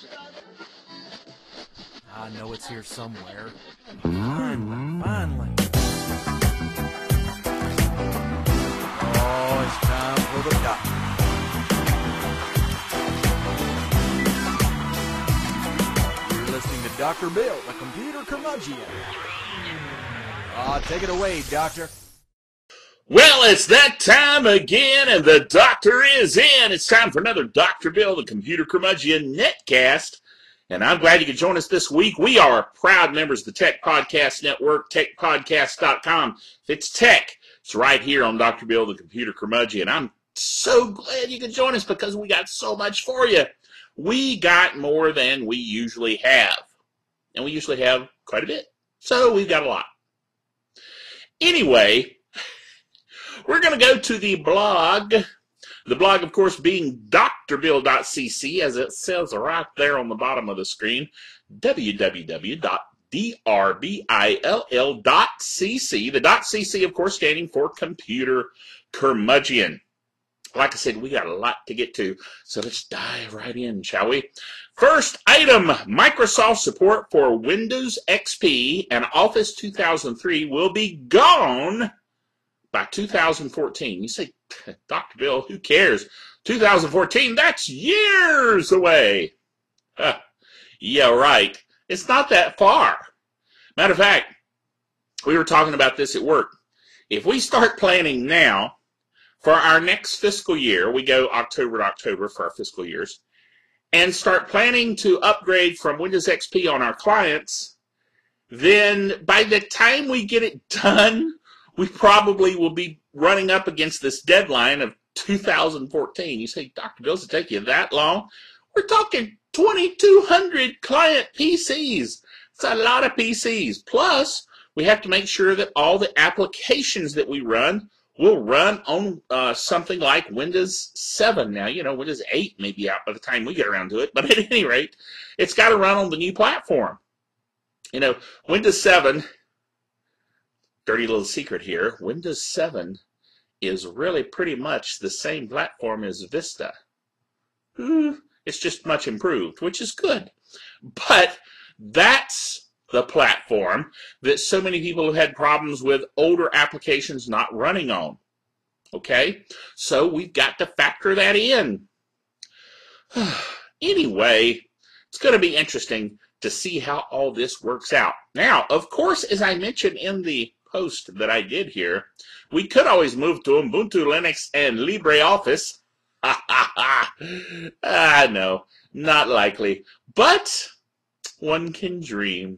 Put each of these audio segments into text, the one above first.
I know it's here somewhere. Finally. Oh, it's time for the doctor. You're listening to Dr. Bill, the computer curmudgeon. Take it away, Doctor. Well, it's that time again, and the doctor is in. It's time for another Dr. Bill, the computer curmudgeon netcast. And I'm glad you could join us this week. We are proud members of the Tech Podcast Network, techpodcast.com. If it's tech, it's right here on Dr. Bill, the computer curmudgeon. I'm so glad you could join us because we got so much for you. We got more than we usually have. And we usually have quite a bit. So we've got a lot. Anyway, we're going to go to the blog. The blog, of course, being drbill.cc, as it says right there on the bottom of the screen, www.drbill.cc. The .cc, of course, standing for Computer Curmudgeon. Like I said, we got a lot to get to, so let's dive right in, shall we? First item, Microsoft support for Windows XP and Office 2003 will be gone by 2014. You say, Dr. Bill, who cares? 2014, that's years away. Yeah, right. It's not that far. Matter of fact, we were talking about this at work. If we start planning now for our next fiscal year, we go October to October for our fiscal years, and start planning to upgrade from Windows XP on our clients, then by the time we get it done, we probably will be running up against this deadline of 2014. You say, Dr. Bill, does it take you that long? We're talking 2,200 client PCs. It's a lot of PCs. Plus, we have to make sure that all the applications that we run will run on something like Windows 7. Now, you know, Windows 8 may be out by the time we get around to it, but at any rate, it's got to run on the new platform. You know, Windows 7... dirty little secret here, Windows 7 is really pretty much the same platform as Vista. It's just much improved, which is good. But that's the platform that so many people have had problems with older applications not running on. Okay? So we've got to factor that in. Anyway, it's going to be interesting to see how all this works out. Now, of course, as I mentioned in the post that I did here, we could always move to Ubuntu, Linux, and LibreOffice. No, not likely. But one can dream.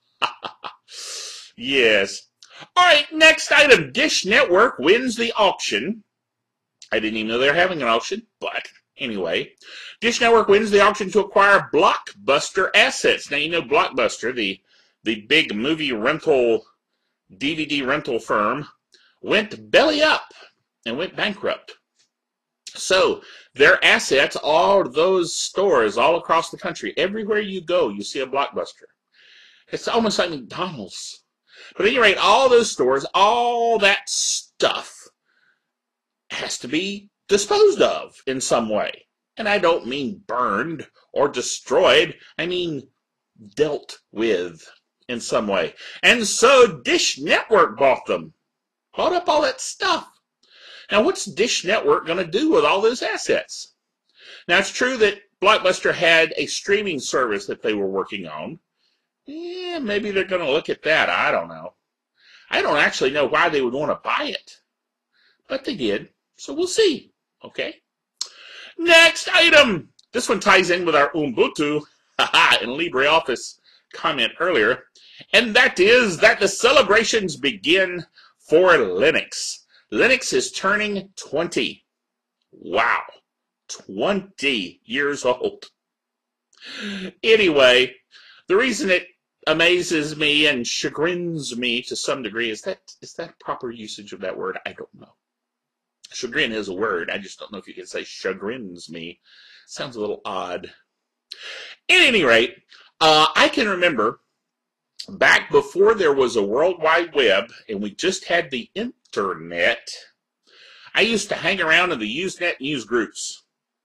Yes. All right, next item. Dish Network wins the auction. I didn't even know they were having an auction, but anyway. Dish Network wins the auction to acquire Blockbuster assets. Now, you know Blockbuster, the big movie rental DVD rental firm, went belly up and went bankrupt. So their assets, all those stores all across the country, everywhere you go, you see a Blockbuster. It's almost like McDonald's. But at any rate, all those stores, all that stuff has to be disposed of in some way. And I don't mean burned or destroyed. I mean dealt with in some way. And so Dish Network bought them. Bought up all that stuff. Now, what's Dish Network going to do with all those assets? Now, it's true that Blockbuster had a streaming service that they were working on. Yeah, maybe they're going to look at that. I don't know. I don't actually know why they would want to buy it. But they did. So we'll see. Okay? Next item. This one ties in with our Ubuntu and LibreOffice comment earlier. And that is that the celebrations begin for Linux. Linux is turning 20. Wow. 20 years old. Anyway, the reason it amazes me and chagrins me to some degree is that proper usage of that word? I don't know. Chagrin is a word. I just don't know if you can say chagrins me. Sounds a little odd. At any rate, I can remember back before there was a World Wide Web and we just had the internet, I used to hang around in the Usenet news groups.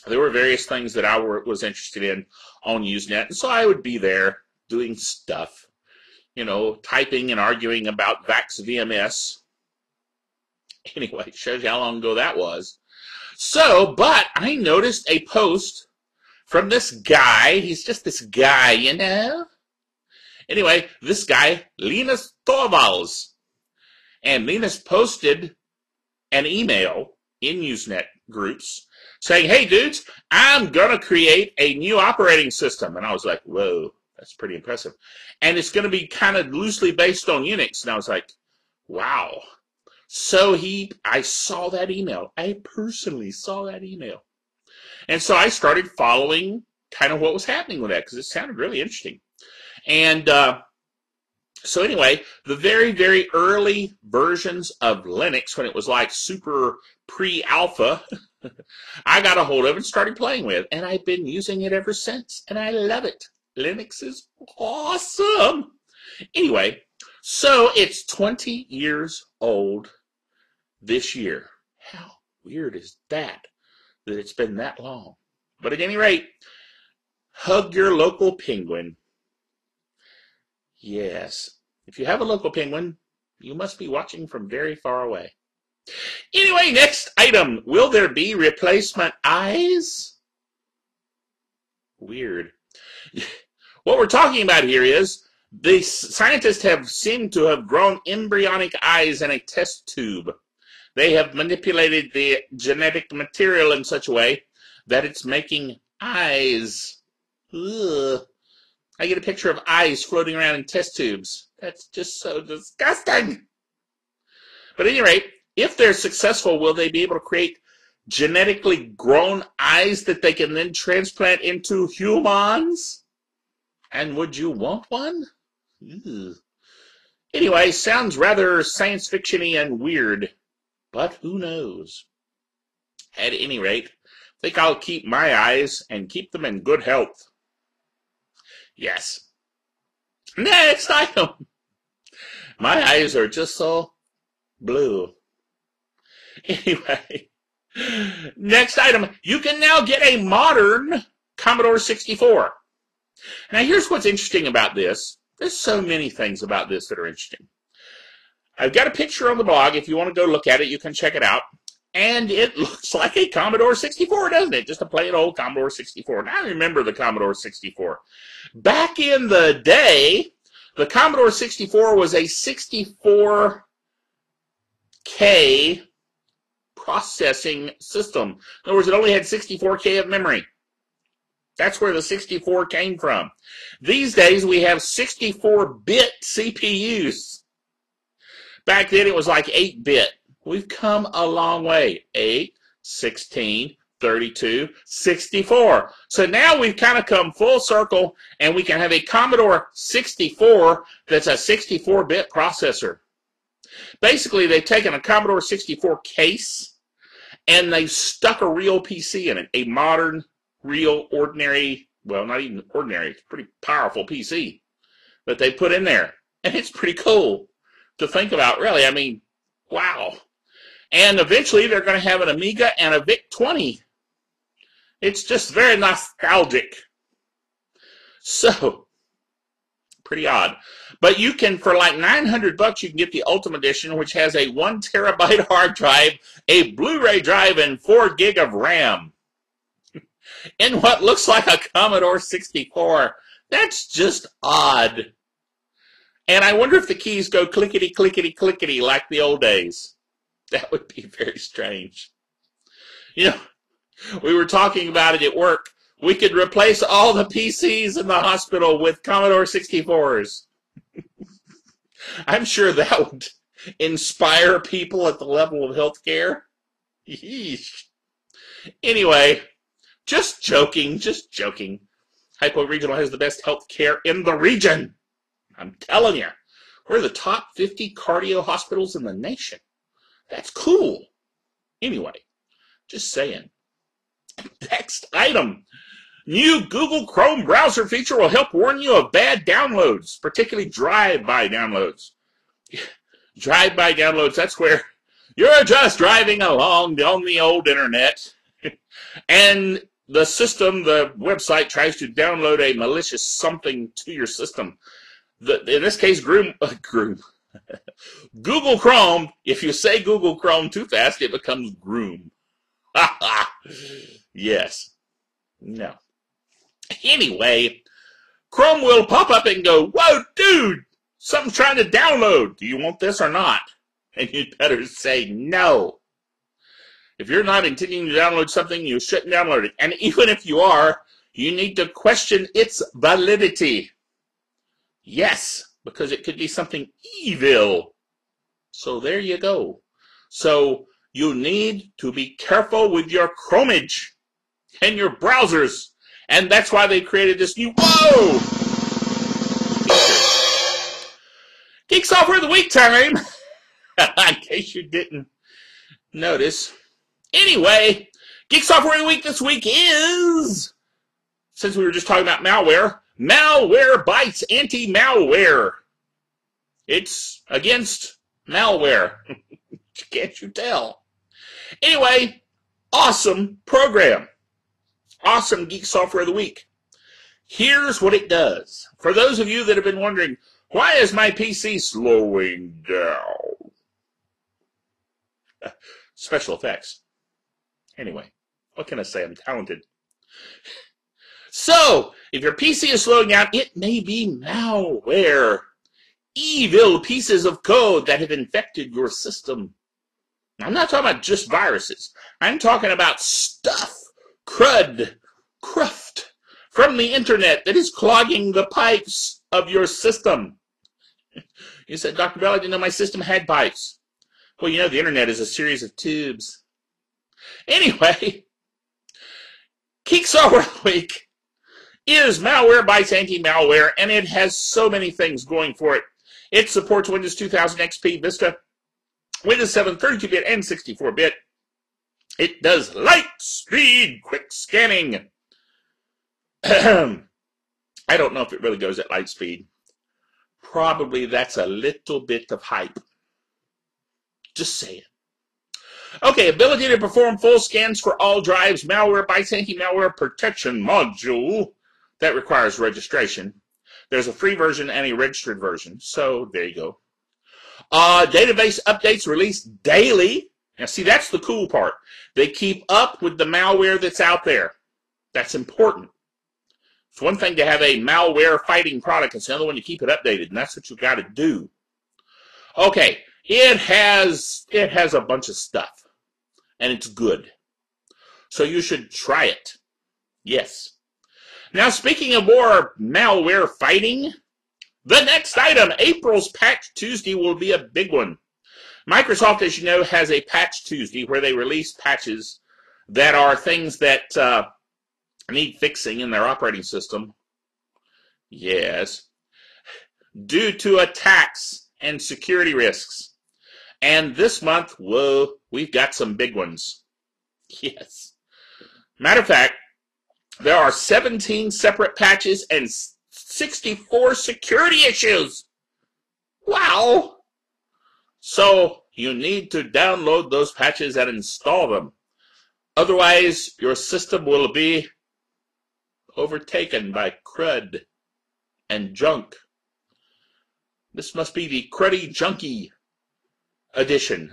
there were various things that I was interested in on Usenet, and so I would be there doing stuff, you know, typing and arguing about VAX VMS. Anyway, shows you how long ago that was. So, but I noticed a post from this guy. He's just this guy, you know. Anyway, this guy, Linus Torvalds. And Linus posted an email in Usenet groups saying, hey, dudes, I'm going to create a new operating system. And I was like, whoa, that's pretty impressive. And it's going to be kind of loosely based on Unix. And I was like, wow. So I saw that email. I personally saw that email. And so I started following kind of what was happening with that because it sounded really interesting. And so anyway, the very, very early versions of Linux, when it was like super pre-alpha, I got a hold of and started playing with. And I've been using it ever since. And I love it. Linux is awesome. Anyway, so it's 20 years old this year. How weird is that it's been that long? But at any rate, hug your local penguin. Yes. If you have a local penguin, you must be watching from very far away. Anyway, next item. Will there be replacement eyes? Weird. What we're talking about here is the scientists have seemed to have grown embryonic eyes in a test tube. They have manipulated the genetic material in such a way that it's making eyes. Ugh. I get a picture of eyes floating around in test tubes. That's just so disgusting. But at any rate, if they're successful, will they be able to create genetically grown eyes that they can then transplant into humans? And would you want one? Ugh. Anyway, sounds rather science fiction-y and weird. But who knows? At any rate, I think I'll keep my eyes and keep them in good health. Yes. Next item. My eyes are just so blue. Anyway, next item. You can now get a modern Commodore 64. Now, here's what's interesting about this. There's so many things about this that are interesting. I've got a picture on the blog. If you want to go look at it, you can check it out. And it looks like a Commodore 64, doesn't it? Just a plain old Commodore 64. Now, I remember the Commodore 64. Back in the day, the Commodore 64 was a 64K processing system. In other words, it only had 64K of memory. That's where the 64 came from. These days, we have 64-bit CPUs. Back then, it was like 8-bit. We've come a long way. 8, 16, 32, 64. So now we've kind of come full circle, and we can have a Commodore 64 that's a 64-bit processor. Basically, they've taken a Commodore 64 case, and they've stuck a real PC in it, a modern, real, ordinary, well, not even ordinary, it's a pretty powerful PC that they put in there. And it's pretty cool to think about, really. I mean, wow. And eventually they're going to have an Amiga and a VIC-20. It's just very nostalgic. So, pretty odd. But you can, for like $900, you can get the Ultimate Edition, which has a 1 terabyte hard drive, a Blu-ray drive, and 4 gig of RAM. In what looks like a Commodore 64. That's just odd. And I wonder if the keys go clickety, clickety, clickety like the old days. That would be very strange. You know, we were talking about it at work. We could replace all the PCs in the hospital with Commodore 64s. I'm sure that would inspire people at the level of healthcare. Yeesh. Anyway, just joking, just joking. Hypo Regional has the best healthcare in the region. I'm telling you, we're the top 50 cardio hospitals in the nation. That's cool. Anyway, just saying. Next item. New Google Chrome browser feature will help warn you of bad downloads, particularly drive-by downloads. Drive-by downloads, that's where you're just driving along on the old internet, and the system, the website, tries to download a malicious something to your system. In this case, Google Chrome. If you say Google Chrome too fast, it becomes Groom. Yes. No. Anyway, Chrome will pop up and go, whoa, dude, something's trying to download. Do you want this or not? And you'd better say no. If you're not intending to download something, you shouldn't download it. And even if you are, you need to question its validity. Yes, because it could be something evil. So there you go. So you need to be careful with your Chromage and your browsers. And that's why they created this new, whoa! feature. Geek Software of the Week time! In case you didn't notice. Anyway, Geek Software of the Week this week is, since we were just talking about malware, Malwarebytes Anti-Malware. It's against malware. Can't you tell? Anyway, awesome program. Awesome Geek Software of the Week. Here's what it does. For those of you that have been wondering, why is my PC slowing down? Special effects. Anyway, what can I say? I'm talented. So, if your PC is slowing down, it may be malware. Evil pieces of code that have infected your system. I'm not talking about just viruses. I'm talking about stuff, crud, cruft from the internet that is clogging the pipes of your system. You said, Dr. Bell, I didn't know my system had pipes. Well, you know, the internet is a series of tubes. Anyway, Geek Software of the Week is Malwarebytes Anti-Malware, and it has so many things going for it. It supports Windows 2000 XP, Vista, Windows 7 32-bit and 64-bit. It does light speed quick scanning. I don't know if it really goes at light speed. Probably that's a little bit of hype. Just saying. Okay, ability to perform full scans for all drives, Malwarebytes Anti-Malware Protection Module. That requires registration. There's a free version and a registered version. So, there you go. Database updates released daily. Now, see, that's the cool part. They keep up with the malware that's out there. That's important. It's one thing to have a malware-fighting product. It's another one to keep it updated, and that's what you've got to do. Okay, it has a bunch of stuff, and it's good. So you should try it. Yes. Now, speaking of more malware fighting, the next item, April's Patch Tuesday, will be a big one. Microsoft, as you know, has a Patch Tuesday where they release patches that are things that need fixing in their operating system. Yes. Due to attacks and security risks. And this month, whoa, we've got some big ones. Yes. Matter of fact, there are 17 separate patches and 64 security issues. Wow. So you need to download those patches and install them. Otherwise, your system will be overtaken by crud and junk. This must be the cruddy junky edition.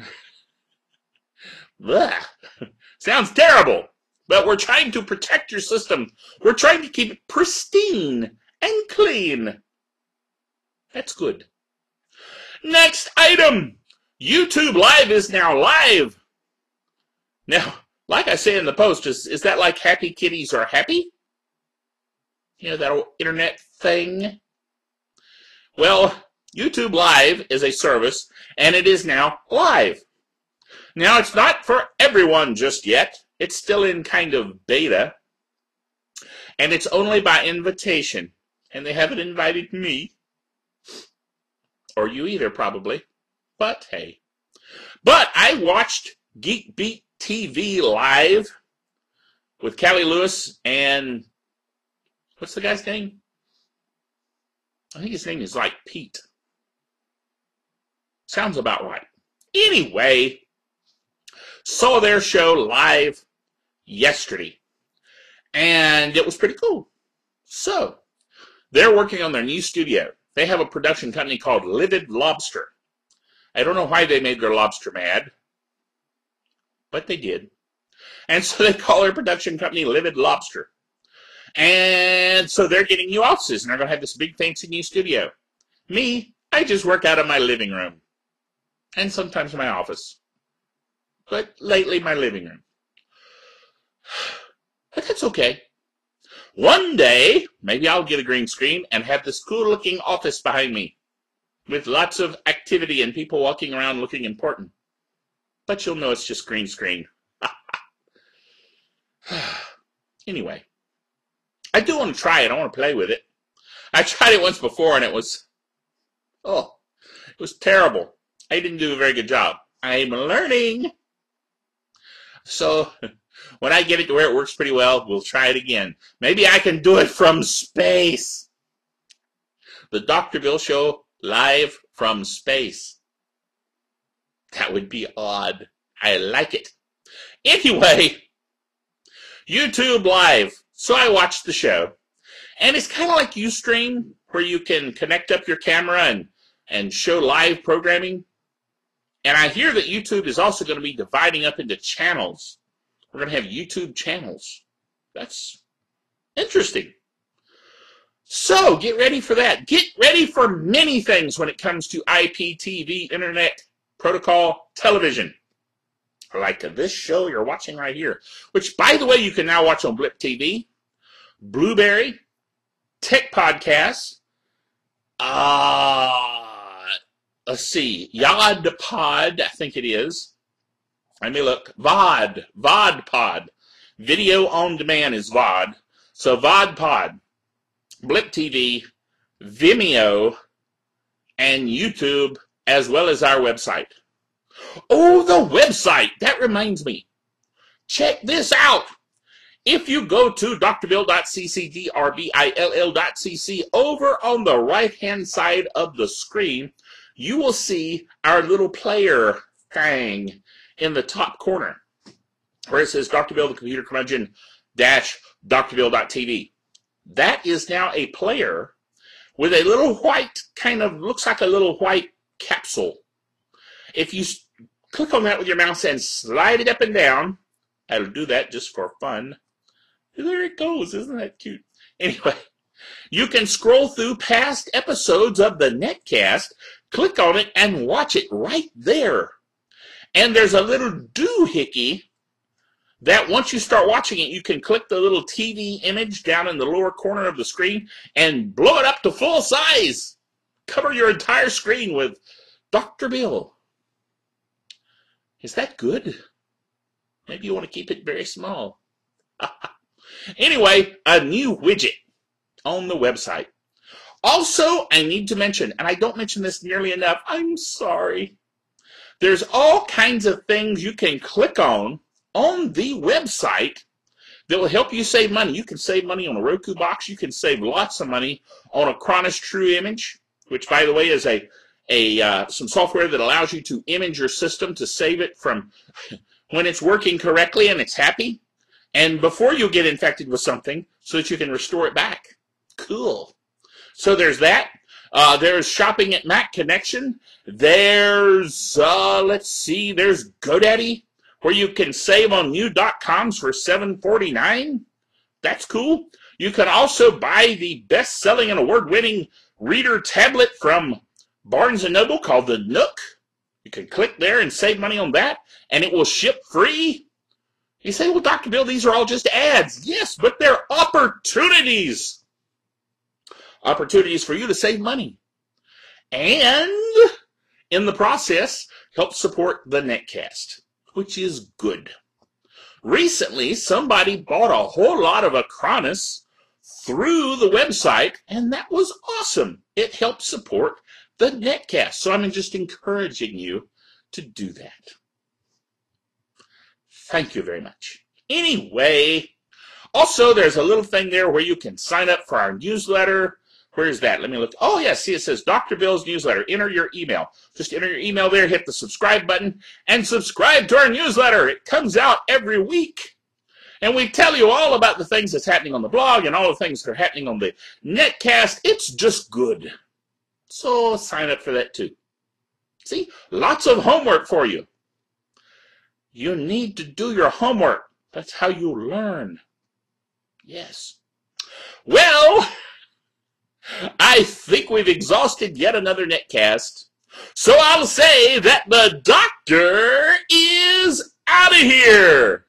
Blah. Sounds terrible. But we're trying to protect your system. We're trying to keep it pristine and clean. That's good. Next item. YouTube Live is now live. Now, like I say in the post, is that like Happy Kitties Are Happy? You know, that old internet thing? Well, YouTube Live is a service, and it is now live. Now, it's not for everyone just yet. It's still in kind of beta, and it's only by invitation, and they haven't invited me, or you either, probably, but hey. But I watched Geek Beat TV live with Callie Lewis and, what's the guy's name? I think his name is like Pete. Sounds about right. Anyway, saw their show live yesterday. And it was pretty cool. So they're working on their new studio. They have a production company called Livid Lobster. I don't know why they made their lobster mad, but they did. And so they call their production company Livid Lobster. And so they're getting new offices, and they're going to have this big fancy new studio. Me, I just work out of my living room. And sometimes my office. But lately my living room. But that's okay. One day, maybe I'll get a green screen and have this cool-looking office behind me with lots of activity and people walking around looking important. But you'll know it's just green screen. Anyway, I do want to try it. I want to play with it. I tried it once before, and it was terrible. I didn't do a very good job. I'm learning. So when I get it to where it works pretty well, we'll try it again. Maybe I can do it from space. The Dr. Bill Show live from space. That would be odd. I like it. Anyway, YouTube Live. So I watched the show. And it's kind of like Ustream, where you can connect up your camera and show live programming. And I hear that YouTube is also going to be dividing up into channels. We're going to have YouTube channels. That's interesting. So get ready for that. Get ready for many things when it comes to IPTV, Internet Protocol Television. Like this show you're watching right here, which, by the way, you can now watch on Blip TV, Blueberry, Tech Podcasts, let's see, YodPod, I think it is. Let me look. VODPod. Video on demand is VOD. So VODPod, Blip TV, Vimeo, and YouTube, as well as our website. Oh, the website! That reminds me. Check this out. If you go to drbill.cc, drbill.cc, over on the right-hand side of the screen, you will see our little player thing in the top corner, where it says Dr. Bill, the Computer Curmudgeon, -drbill.tv. That is now a player with a little white, kind of looks like a little white capsule. If you click on that with your mouse and slide it up and down, I'll do that just for fun. There it goes. Isn't that cute? Anyway, you can scroll through past episodes of the Netcast, click on it, and watch it right there. And there's a little doohickey that once you start watching it, you can click the little TV image down in the lower corner of the screen and blow it up to full size. Cover your entire screen with Dr. Bill. Is that good? Maybe you want to keep it very small. Anyway, a new widget on the website. Also, I need to mention, and I don't mention this nearly enough, I'm sorry. There's all kinds of things you can click on the website that will help you save money. You can save money on a Roku box. You can save lots of money on a Cronus True Image, which, by the way, is some software that allows you to image your system to save it from when it's working correctly and it's happy, and before you get infected with something, so that you can restore it back. Cool. So there's that. There's Shopping at Mac Connection. There's, let's see, there's GoDaddy, where you can save on new .coms for $7.49. That's cool. You can also buy the best-selling and award-winning reader tablet from Barnes & Noble called the Nook. You can click there and save money on that, and it will ship free. You say, well, Dr. Bill, these are all just ads. Yes, but they're opportunities. Opportunities for you to save money. And in the process, help support the Netcast, which is good. Recently, somebody bought a whole lot of Acronis through the website, and that was awesome. It helped support the Netcast. So I'm just encouraging you to do that. Thank you very much. Anyway, also there's a little thing there where you can sign up for our newsletter. Where is that? Let me look. Oh, yeah, see, it says Dr. Bill's newsletter. Enter your email. Just enter your email there, hit the subscribe button, and subscribe to our newsletter. It comes out every week. And we tell you all about the things that's happening on the blog and all the things that are happening on the netcast. It's just good. So sign up for that too. See, lots of homework for you. You need to do your homework. That's how you learn. Yes. Well, I think we've exhausted yet another netcast. So I'll say that the doctor is out of here.